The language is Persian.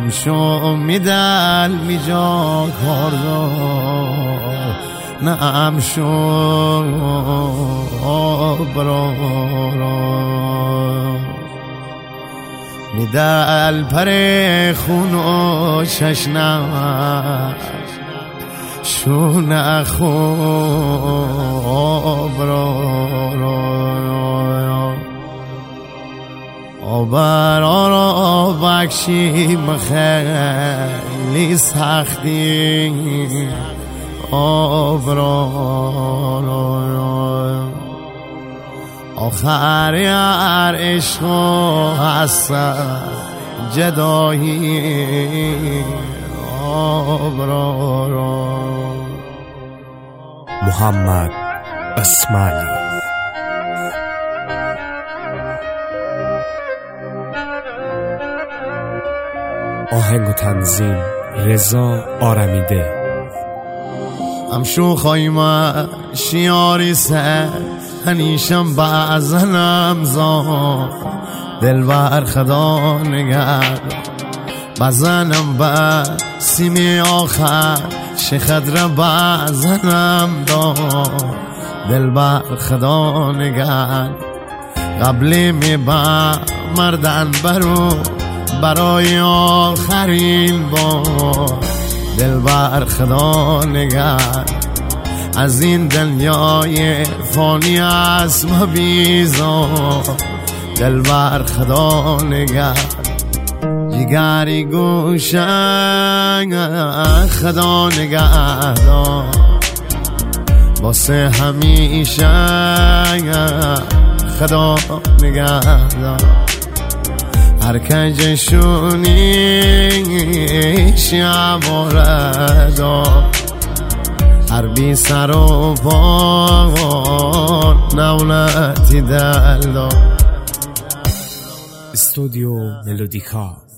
شو میدل میجا کاردار نام شو برا میدل پر خون و ششنم شو نخو برا برا بخشی خیلی سختی برا آخر هر عشق هست جدایی برا محمد اسماعیلی. آهنگ و تنظیم رضا آرمیده. همشو خواهیم شیاری سر هنیشم بعضنم زان دل بر خدا نگرد بزنم با سیمی آخر شخدر بعضنم دان دل بر خدا نگرد قبلی می با مردن برو برای آخرین بار دل بر خدا نگرد از این دنیای فانی اسم بیزار دل بر خدا نگرد جگری گوشنگ خدا نگهدار واسه همیشه خدا نگهدار هر کنجشونی شیاباردا هر بی سر و پا نولتی دل دا استودیو ملودیکا.